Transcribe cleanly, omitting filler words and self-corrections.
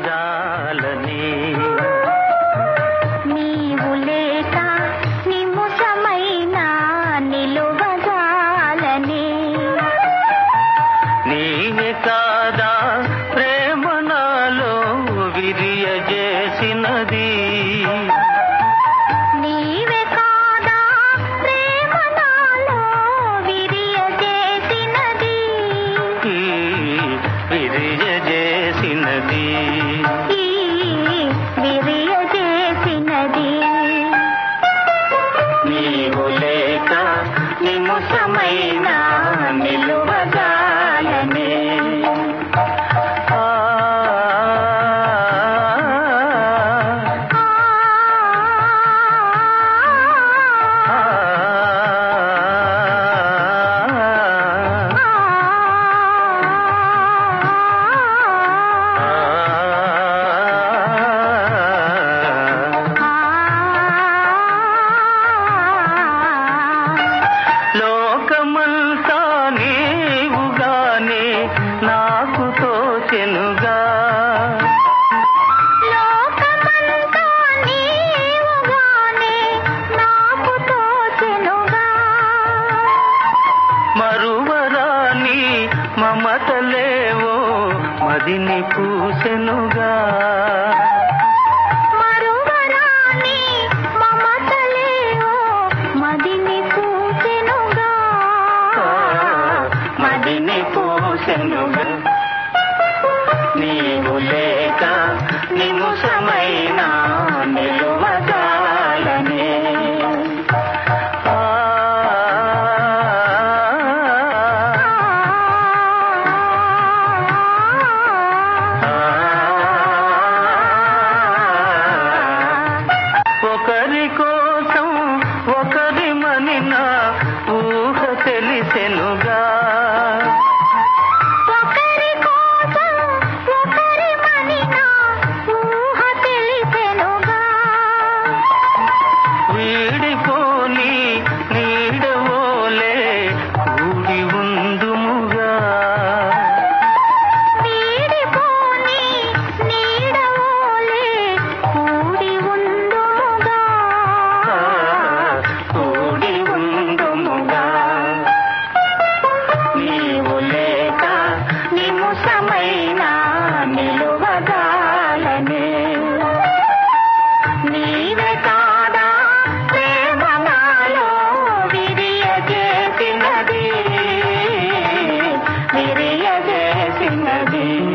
నిలువజాలని నీవు లేక నిముషమైనా నిలువజాలని నీవే కాదా ప్రేమ నాలో విరియజేసినది నీవే కాదా ప్రేమ నాలో విరియజేసినది విరియజేసినది విరియజేసినది నీవు లేక నిముషమైనా నిలువజాలని లోకమంతా నీవుగానే నాకు తోచెనుగా లోకమంతా నీవుగానే నాకు తోచెనుగా మరువరాని మమతలేవో మదిని పూసెనుగా మరువరాని మమతలేవో మదిని పూసెనుగా మదిని పూసెనుగా నీవు లేక నిముషమైనా నిలువజాలని ఒకరి కోసం ఒకరి మనిన ఊహ తెలిసెనుగా ఒకరి కోసం ఒకరి మనిన ఊహ తెలిసెనుగా వీడిపోని నీడవోలే కూడి ఉందుముగా వీడిపోని నీడవోలే కూడి ఉందుముగా కూడి ఉందుముగా నీవు లేక నిముషమైనా నిలువజాలని నీవే కాదా ప్రేమ నాలో విరియజేసినది విరియజేసినది